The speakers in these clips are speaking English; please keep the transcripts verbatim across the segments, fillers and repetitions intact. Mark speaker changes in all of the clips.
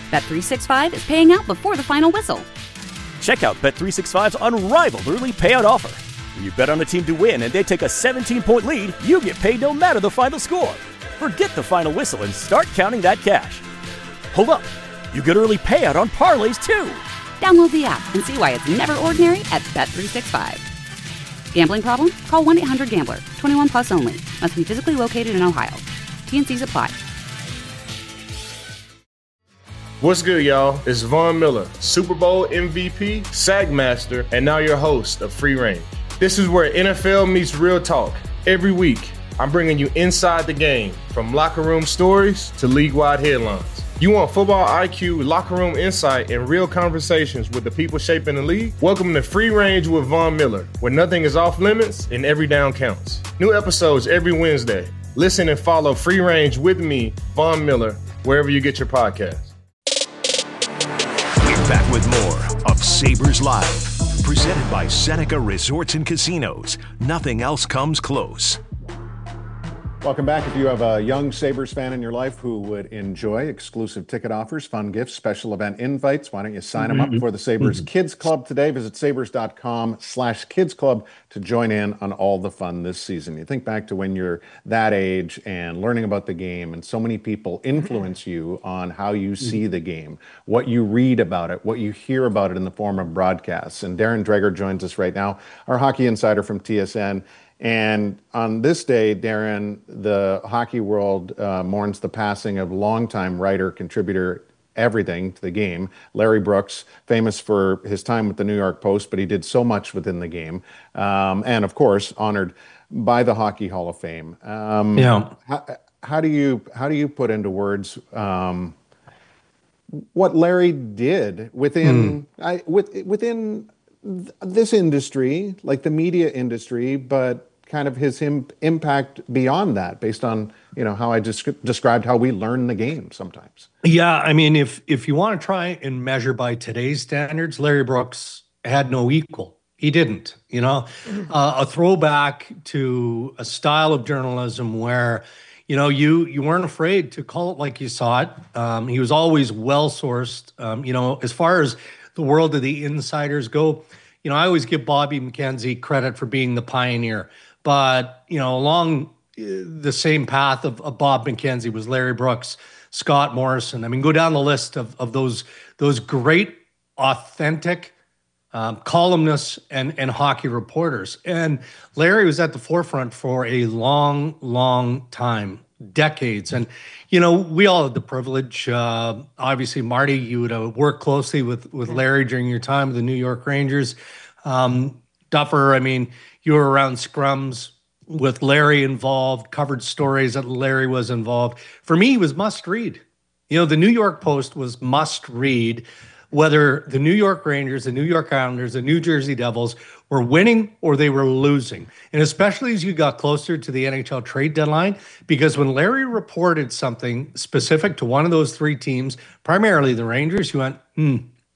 Speaker 1: Bet three sixty-five is paying out before the final whistle.
Speaker 2: Check out Bet three sixty-five's unrivaled early payout offer. When you bet on a team to win and they take a seventeen-point lead, you get paid no matter the final score. Forget the final whistle and start counting that cash. Hold up. You get early payout on parlays, too.
Speaker 1: Download the app and see why it's never ordinary at Bet three sixty-five. Gambling problem? Call one eight hundred gambler. twenty-one plus only. Must be physically located in Ohio. T N Cs apply.
Speaker 3: What's good, y'all? It's Von Miller, Super Bowl M V P, Sack Master, and now your host of Free Range. This is where N F L meets real talk. Every week, I'm bringing you inside the game, from locker room stories to league-wide headlines. You want football I Q, locker room insight, and real conversations with the people shaping the league? Welcome to Free Range with Von Miller, where nothing is off limits and every down counts. New episodes every Wednesday. Listen and follow Free Range with me, Von Miller, wherever you get your podcasts.
Speaker 4: Back with more of Sabres Live, presented by Seneca Resorts and Casinos. Nothing else comes close.
Speaker 5: Welcome back. If you have a young Sabres fan in your life who would enjoy exclusive ticket offers, fun gifts, special event invites, why don't you sign them up for the Sabres mm-hmm. Kids Club today? Visit sabres.com slash kids club to join in on all the fun this season. You think back to when you're that age and learning about the game, and so many people influence you on how you see the game, what you read about it, what you hear about it in the form of broadcasts. And Darren Dreger joins us right now, our hockey insider from T S N. And on this day, Darren, the hockey world uh, mourns the passing of longtime writer, contributor, everything to the game, Larry Brooks, famous for his time with the New York Post, but he did so much within the game. Um, and of course, honored by the Hockey Hall of Fame. Um, yeah. How, how do you how do you put into words um, what Larry did within mm. I, with, within this industry, like the media industry, but kind of his im- impact beyond that, based on, you know, how I descri- described how we learn the game sometimes.
Speaker 6: Yeah, I mean, if if you want to try and measure by today's standards, Larry Brooks had no equal. He didn't, you know, uh, a throwback to a style of journalism where, you know, you you weren't afraid to call it like you saw it. Um, he was always well-sourced. Um, you know, as far as the world of the insiders go, you know, I always give Bobby McKenzie credit for being the pioneer. But, you know, along the same path of, of Bob McKenzie was Larry Brooks, Scott Morrison. I mean, go down the list of, of those those great, authentic um, columnists and, and hockey reporters. And Larry was at the forefront for a long, long time, decades. And, you know, we all had the privilege. Uh, obviously, Marty, you would have worked closely with, with Larry during your time with the New York Rangers. Um, Duffer, I mean, you were around scrums with Larry involved, covered stories that Larry was involved. For me, he was must read. You know, the New York Post was must read, whether the New York Rangers, the New York Islanders, the New Jersey Devils were winning or they were losing. And especially as you got closer to the N H L trade deadline, because when Larry reported something specific to one of those three teams, primarily the Rangers, you went, hmm.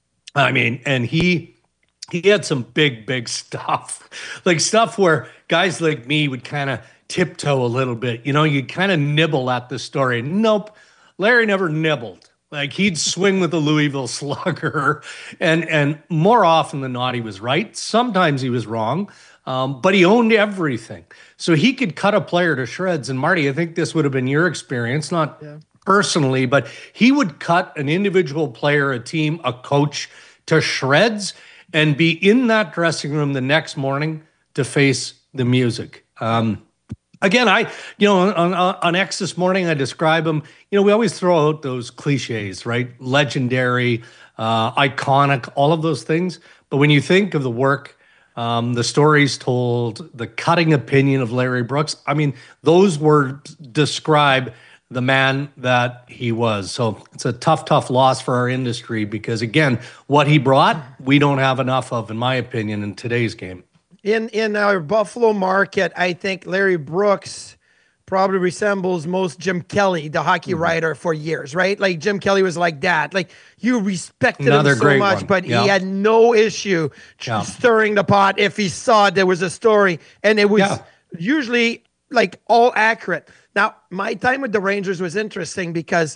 Speaker 6: I mean, and he... He had some big, big stuff, like stuff where guys like me would kind of tiptoe a little bit. You know, you'd kind of nibble at the story. Nope, Larry never nibbled. Like, he'd swing with the Louisville Slugger, and and more often than not, he was right. Sometimes he was wrong, um, but he owned everything. So he could cut a player to shreds. And Marty, I think this would have been your experience, not yeah. personally, but he would cut an individual player, a team, a coach to shreds, and be in that dressing room the next morning to face the music. Um, again, I, you know, on, on X this morning, I describe him, you know, we always throw out those cliches, right? Legendary, uh, iconic, all of those things. But when you think of the work, um, the stories told, the cutting opinion of Larry Brooks, I mean, those words describe the man that he was. So it's a tough, tough loss for our industry because, again, what he brought, we don't have enough of, in my opinion, in today's game.
Speaker 7: In in our Buffalo market, I think Larry Brooks probably resembles most Jim Kelly, the hockey mm-hmm. writer for years, right? Like Jim Kelly was like that. Like you respected Another him so much, one. but yeah. he had no issue yeah. stirring the pot if he saw there was a story. And it was yeah. usually like all accurate. Now, my time with the Rangers was interesting because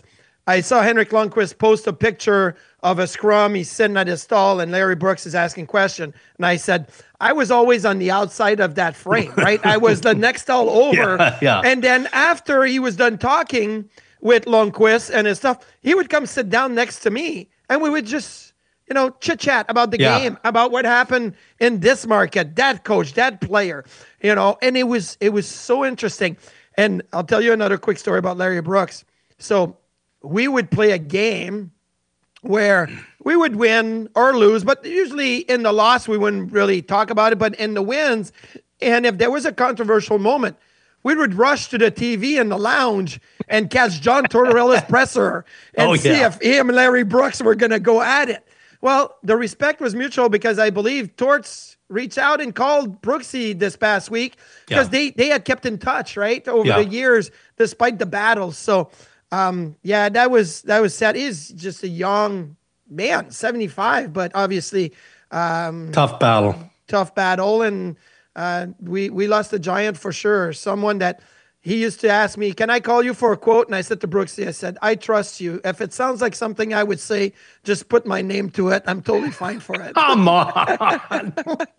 Speaker 7: I saw Henrik Lundqvist post a picture of a scrum. He's sitting at his stall, and Larry Brooks is asking question. And I said, I was always on the outside of that frame, right? I was the next stall over.
Speaker 6: Yeah, yeah.
Speaker 7: And then after he was done talking with Lundqvist and his stuff, he would come sit down next to me, and we would just, you know, chit-chat about the
Speaker 6: Yeah.
Speaker 7: game, about what happened in this market, that coach, that player, you know, and it was it was so interesting. And I'll tell you another quick story about Larry Brooks. So we would play a game where we would win or lose, but usually in the loss, we wouldn't really talk about it, but in the wins, and if there was a controversial moment, we would rush to the T V in the lounge and catch John Tortorella's presser and
Speaker 6: Oh,
Speaker 7: see
Speaker 6: yeah.
Speaker 7: if him and Larry Brooks were going to go at it. Well, the respect was mutual because I believe Torts reached out and called Brooksy this past week because
Speaker 6: Yeah.
Speaker 7: they, they had kept in touch, right, over
Speaker 6: Yeah.
Speaker 7: the years, despite the battles. So, um, yeah, that was that was sad. He's just a young man, seventy-five, but obviously um,
Speaker 6: Tough battle.
Speaker 7: tough battle. And uh, we we lost a giant for sure. Someone that he used to ask me, can I call you for a quote? And I said to Brooksy, I said, I trust you. If it sounds like something I would say, just put my name to it. I'm totally fine for it.
Speaker 6: Come on.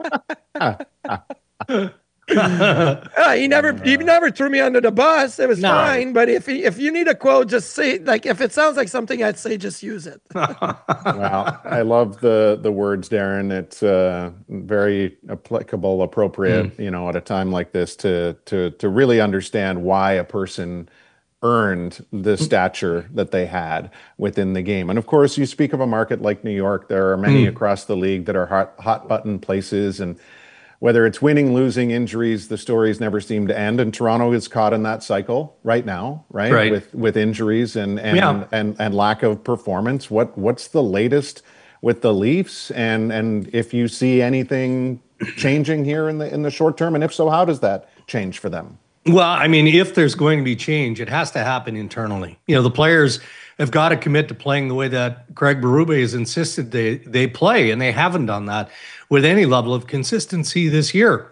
Speaker 7: Uh, he never he never threw me under the bus. It was
Speaker 6: No.
Speaker 7: fine. But if he, if you need a quote, just say, like, if it sounds like something I'd say, just use it.
Speaker 5: Well, I love the the words, Darren. It's uh, very applicable, appropriate, you know, at a time like this to to to really understand why a person earned the stature that they had within the game. And of course, you speak of a market like New York. There are many across the league that are hot hot button places, and whether it's winning, losing, injuries, the stories never seem to end. And Toronto is caught in that cycle right now, right?
Speaker 6: Right.
Speaker 5: With with injuries and and,
Speaker 6: Yeah.
Speaker 5: and and lack of performance. What what's the latest with the Leafs? And and if you see anything changing here in the in the short term, and if so, how does that change for them?
Speaker 6: Well, I mean, if there's going to be change, it has to happen internally. You know, the players have got to commit to playing the way that Craig Berube has insisted they they play, and they haven't done that with any level of consistency this year.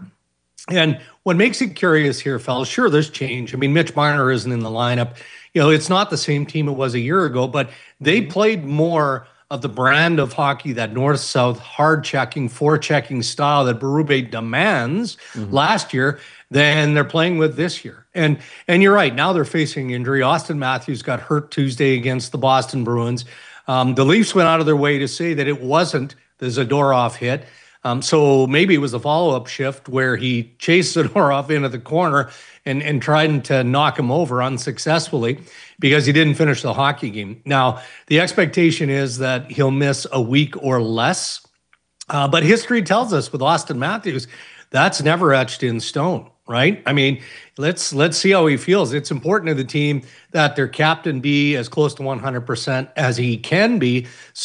Speaker 6: And what makes it curious here, fellas, sure, there's change. I mean, Mitch Marner isn't in the lineup. You know, it's not the same team it was a year ago, but they played more of the brand of hockey, that north-south, hard-checking, forechecking style that Berube demands last year than they're playing with this year. And and you're right, now they're facing injury. Austin Matthews got hurt Tuesday against the Boston Bruins. Um, the Leafs went out of their way to say that it wasn't the Zadorov hit. Um, so maybe it was a follow-up shift where he chased Zadorov into the corner and, and tried to knock him over unsuccessfully because he didn't finish the hockey game. Now, the expectation is that he'll miss a week or less. Uh, but history tells us with Austin Matthews, that's never etched in stone, right? I mean, let's let's see how he feels. It's important to the team that their captain be as close to one hundred percent as he can be.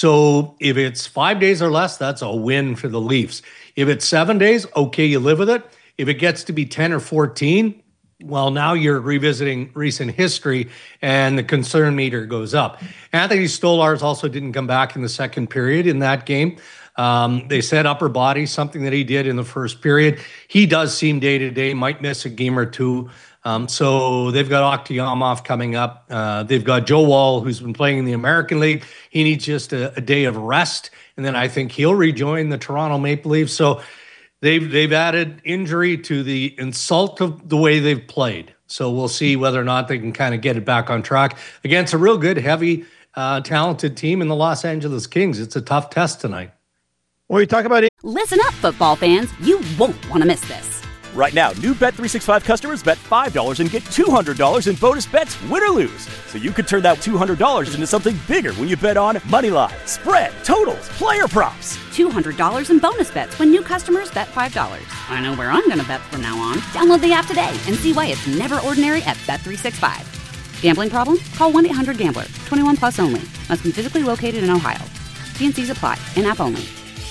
Speaker 6: So if it's five days or less, that's a win for the Leafs. If it's seven days, okay, you live with it. If it gets to be ten or fourteen, well, now you're revisiting recent history and the concern meter goes up. Anthony Stolarz also didn't come back in the second period in that game. Um, they said upper body, something that he did in the first period. He does seem day-to-day, might miss a game or two. Um, so they've got Akhtiamov coming up. Uh, they've got Joe Woll, who's been playing in the American League. He needs just a, a day of rest, and then I think he'll rejoin the Toronto Maple Leafs. So they've they've added injury to the insult of the way they've played. So we'll see whether or not they can kind of get it back on track against a real good, heavy, uh, talented team in the Los Angeles Kings. It's a tough test tonight.
Speaker 7: When you talk about it,
Speaker 1: Listen up, football fans. You won't want to miss this.
Speaker 2: Right now, new Bet three sixty-five customers bet five dollars and get two hundred dollars in bonus bets, win or lose. So you could turn that two hundred dollars into something bigger when you bet on money line, spread, totals, player props.
Speaker 1: two hundred dollars in bonus bets when new customers bet five dollars. I know where I'm going to bet from now on. Download the app today and see why it's never ordinary at Bet three sixty-five. Gambling problem? Call one eight hundred gambler. twenty-one plus only. Must be physically located in Ohio. T N Cs apply. In-app only.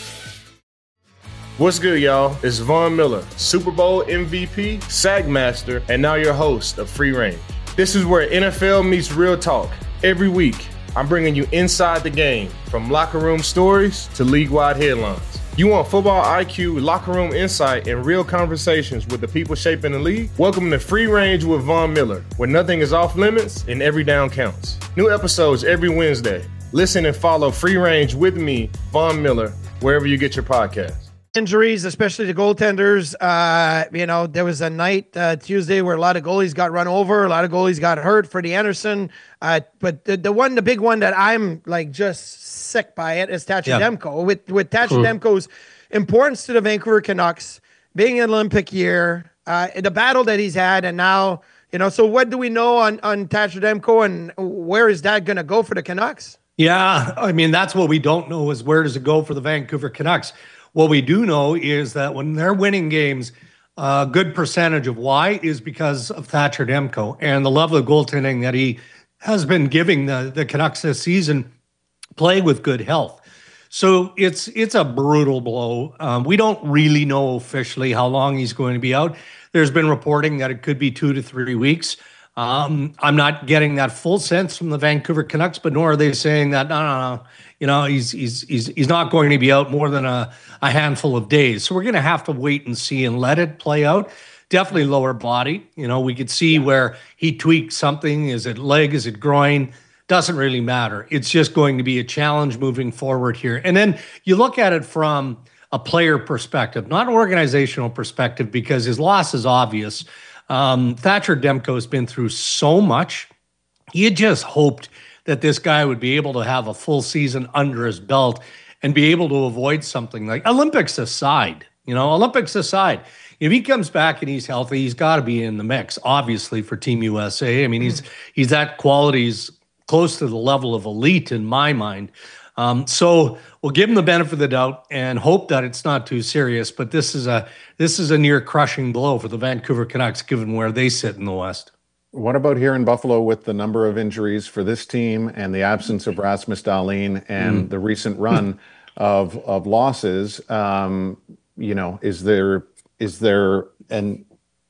Speaker 3: What's good, y'all? It's Von Miller, Super Bowl M V P, SAG Master, and now your host of Free Reign. This is where N F L meets real talk. Every week, I'm bringing you inside the game, from locker room stories to league-wide headlines. You want football I Q, locker room insight, and real conversations with the people shaping the league? Welcome to Free Range with Von Miller, where nothing is off limits and every down counts. New episodes every Wednesday. Listen and follow Free Range with me, Von Miller, wherever you get your podcasts.
Speaker 7: Injuries, especially the goaltenders. Uh, you know, there was a night uh, Tuesday where a lot of goalies got run over, a lot of goalies got hurt. Freddie Anderson, uh, but the, the one, the big one that I'm like just sick by it is Thatcher
Speaker 6: Yeah.
Speaker 7: Demko. With with Thatcher Demko's importance to the Vancouver Canucks, being an Olympic year, uh, the battle that he's had, and now you know. So what do we know on on Thatcher Demko, and where is that going to go for the Canucks?
Speaker 6: Yeah, I mean, that's what we don't know is where does it go for the Vancouver Canucks. What we do know is that when they're winning games, a good percentage of why is because of Thatcher Demko and the level of goaltending that he has been giving the, the Canucks this season, play with good health. So it's it's a brutal blow. Um, we don't really know officially how long he's going to be out. There's been reporting that it could be two to three weeks. Um, I'm not getting that full sense from the Vancouver Canucks, but nor are they saying that, no, no, no, you know, he's he's he's he's not going to be out more than a, a handful of days. So we're going to have to wait and see and let it play out. Definitely lower body. You know, we could see where he tweaked something. Is it leg? Is it groin? Doesn't really matter. It's just going to be a challenge moving forward here. And then you look at it from a player perspective, not an organizational perspective, because his loss is obvious. Um, Thatcher Demko has been through so much. You just hoped that this guy would be able to have a full season under his belt and be able to avoid something like Olympics aside, you know, Olympics aside. If he comes back and he's healthy, he's got to be in the mix, obviously, for Team U S A. I mean, he's he's that quality, he's close to the level of elite in my mind. Um, so we'll give him the benefit of the doubt and hope that it's not too serious. But this is a this is a near crushing blow for the Vancouver Canucks, given where they sit in the West.
Speaker 5: What about here in Buffalo with the number of injuries for this team and the absence of Rasmus Dahlin and mm. the recent run of of losses? Um, you know, is there is there an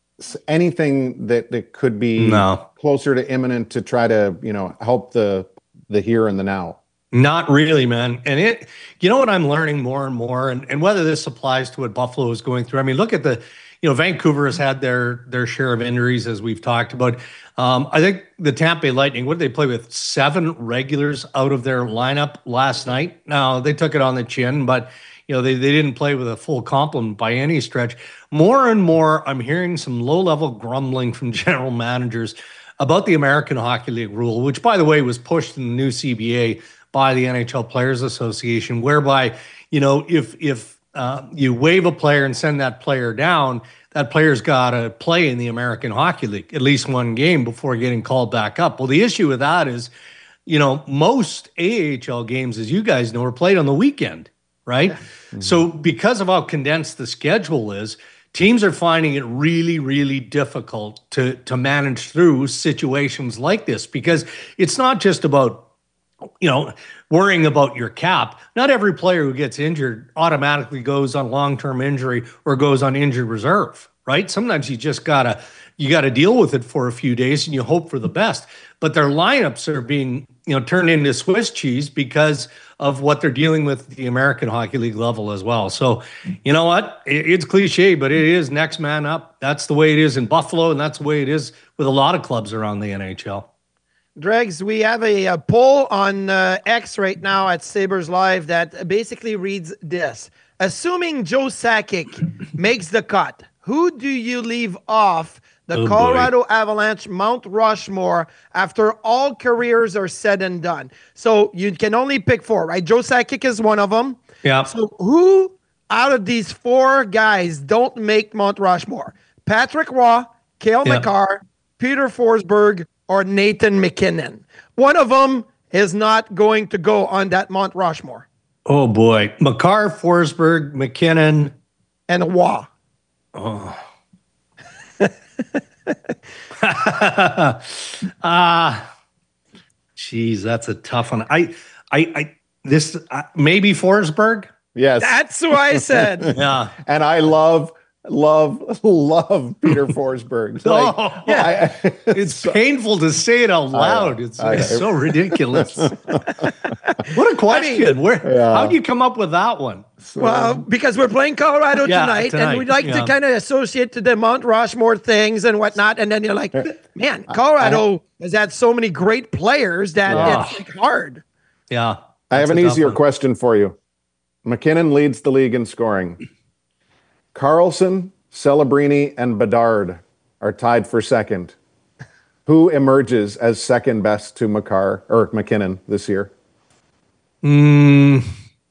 Speaker 5: anything that, that could be
Speaker 6: no.
Speaker 5: closer to imminent to try to, you know, help the the here and the now?
Speaker 6: Not really, man. And it, you know what I'm learning more and more, and, and whether this applies to what Buffalo is going through. I mean, look at the, you know, Vancouver has had their their share of injuries, as we've talked about. Um, I think the Tampa Bay Lightning, what did they play with? Seven regulars out of their lineup last night. Now, they took it on the chin, but, you know, they, they didn't play with a full complement by any stretch. More and more, I'm hearing some low-level grumbling from general managers about the American Hockey League rule, which, by the way, was pushed in the new C B A by the N H L Players Association, whereby, you know, if if uh, you waive a player and send that player down, that player's got to play in the American Hockey League at least one game before getting called back up. Well, the issue with that is, you know, most A H L games, as you guys know, are played on the weekend, right? Yeah. Mm-hmm. So because of how condensed the schedule is, teams are finding it really, really difficult to to manage through situations like this, because it's not just about, you know, worrying about your cap. Not every player who gets injured automatically goes on long-term injury or goes on injured reserve, right? Sometimes you just gotta, you gotta deal with it for a few days and you hope for the best. But their lineups are being, you know, turned into Swiss cheese because of what they're dealing with at the American Hockey League level as well. So, you know what? It's cliche, but it is next man up. That's the way it is in Buffalo, and that's the way it is with a lot of clubs around the N H L.
Speaker 7: Dregs, we have a, a poll on uh, X right now at Sabres Live that basically reads this. Assuming Joe Sakic makes the cut, who do you leave off the oh Colorado boy. Avalanche Mount Rushmore after all careers are said and done? So you can only pick four, right? Joe Sakic is one of them.
Speaker 6: Yeah.
Speaker 7: So who out of these four guys don't make Mount Rushmore? Patrick Roy, Cale yeah. Makar, Peter Forsberg, or Nathan MacKinnon. One of them is not going to go on that Mount Rushmore.
Speaker 6: Oh, boy. Makar, Forsberg, MacKinnon.
Speaker 7: And Roy.
Speaker 6: Oh. Ah, uh, geez, that's a tough one. I, I, I this uh, maybe Forsberg.
Speaker 5: Yes,
Speaker 7: that's what I said.
Speaker 6: Yeah,
Speaker 5: and I love love, love Peter Forsberg. Like,
Speaker 6: oh, yeah. I, I, it's so, painful to say it out loud. I, it's, I, it's I, so ridiculous. What a question. I mean, Where? Yeah. How do you come up with that one?
Speaker 7: So, well, because we're playing Colorado yeah, tonight, tonight, and we'd like yeah. to kind of associate to the Mount Rushmore things and whatnot. And then you're like, man, Colorado has had so many great players that oh. it's like hard.
Speaker 6: Yeah.
Speaker 5: I have an easier one. question for you. McKinnon leads the league in scoring. Carlson, Celebrini, and Bedard are tied for second. Who emerges as second best to Makar or McKinnon this year?
Speaker 6: Mm,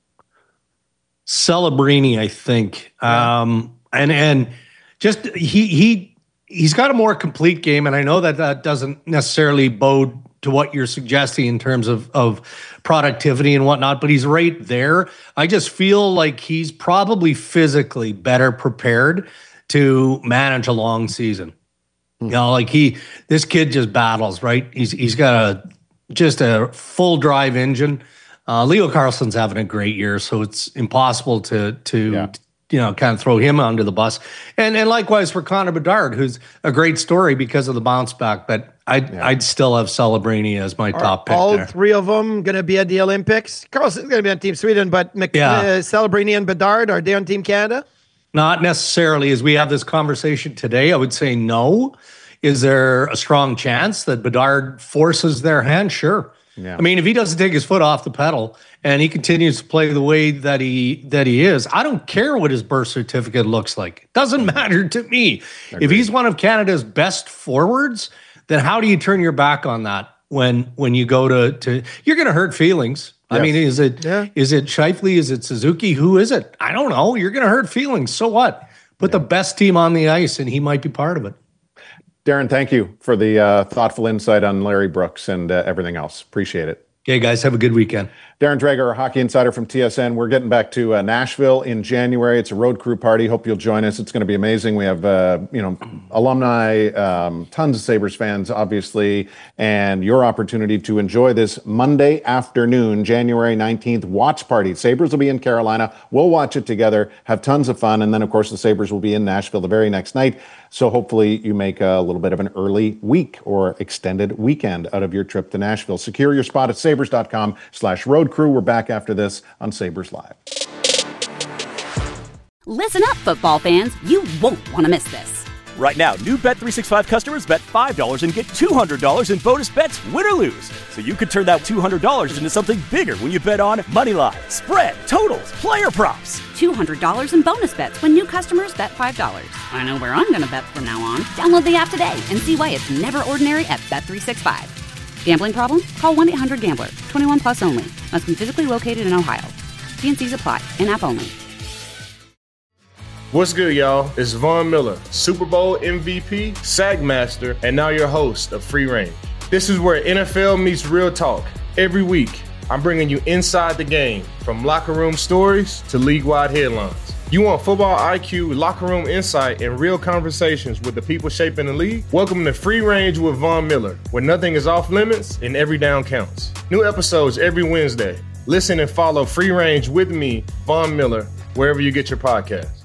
Speaker 6: Celebrini, I think. Yeah. Um, and and just he he he's got a more complete game, and I know that that doesn't necessarily bode to what you're suggesting in terms of, of productivity and whatnot, but he's right there. I just feel like he's probably physically better prepared to manage a long season. Hmm. You know, like he, this kid just battles, right? He's he's got a just a full drive engine. Uh, Leo Carlson's having a great year, so it's impossible to to. Yeah. you know, kind of throw him under the bus. And and likewise for Connor Bedard, who's a great story because of the bounce back, but I'd, yeah. I'd still have Celebrini as my
Speaker 7: Are
Speaker 6: top pick
Speaker 7: all
Speaker 6: there.
Speaker 7: three of them going to be at the Olympics? Carlson's going to be on Team Sweden, but Mc- yeah. uh, Celebrini and Bedard, are they on Team Canada?
Speaker 6: Not necessarily. As we have this conversation today, I would say no. Is there a strong chance that Bedard forces their hand? Sure. Yeah. I mean, if he doesn't take his foot off the pedal and he continues to play the way that he that he is, I don't care what his birth certificate looks like. It doesn't matter to me. Agreed. If he's one of Canada's best forwards, then how do you turn your back on that when when you go to to you're going to hurt feelings. Yes. I mean, is it yeah. is it Scheifele? Is it Suzuki? Who is it? I don't know. You're going to hurt feelings. So what? Put yeah. the best team on the ice, and he might be part of it.
Speaker 5: Darren, thank you for the uh, thoughtful insight on Larry Brooks and uh, everything else. Appreciate it.
Speaker 6: Okay, guys, have a good weekend.
Speaker 5: Darren Dreger, our hockey insider from T S N. We're getting back to uh, Nashville in January. It's a road crew party. Hope you'll join us. It's going to be amazing. We have, uh, you know, alumni, um, tons of Sabres fans, obviously, and your opportunity to enjoy this Monday afternoon, January nineteenth watch party. Sabres will be in Carolina. We'll watch it together, have tons of fun, and then, of course, the Sabres will be in Nashville the very next night. So hopefully you make a little bit of an early week or extended weekend out of your trip to Nashville. Secure your spot at sabres.com slash road crew. We're back after this on Sabres Live.
Speaker 1: Listen up, football fans. You won't want to miss this.
Speaker 2: Right now, new Bet three sixty-five customers bet five dollars and get two hundred dollars in bonus bets, win or lose. So you could turn that two hundred dollars into something bigger when you bet on money line, spread, totals, player props.
Speaker 1: two hundred dollars in bonus bets when new customers bet five dollars. I know where I'm going to bet from now on. Download the app today and see why it's never ordinary at Bet three sixty-five. Gambling problem? Call one eight hundred gambler. twenty-one plus only. Must be physically located in Ohio. T and C's apply. In-app only.
Speaker 3: What's good, y'all? It's Von Miller, Super Bowl M V P, SAG Master, and now your host of Free Range. This is where N F L meets real talk. Every week, I'm bringing you inside the game, from locker room stories to league-wide headlines. You want football I Q, locker room insight, and real conversations with the people shaping the league? Welcome to Free Range with Von Miller, where nothing is off limits and every down counts. New episodes every Wednesday. Listen and follow Free Range with me, Von Miller, wherever you get your podcasts.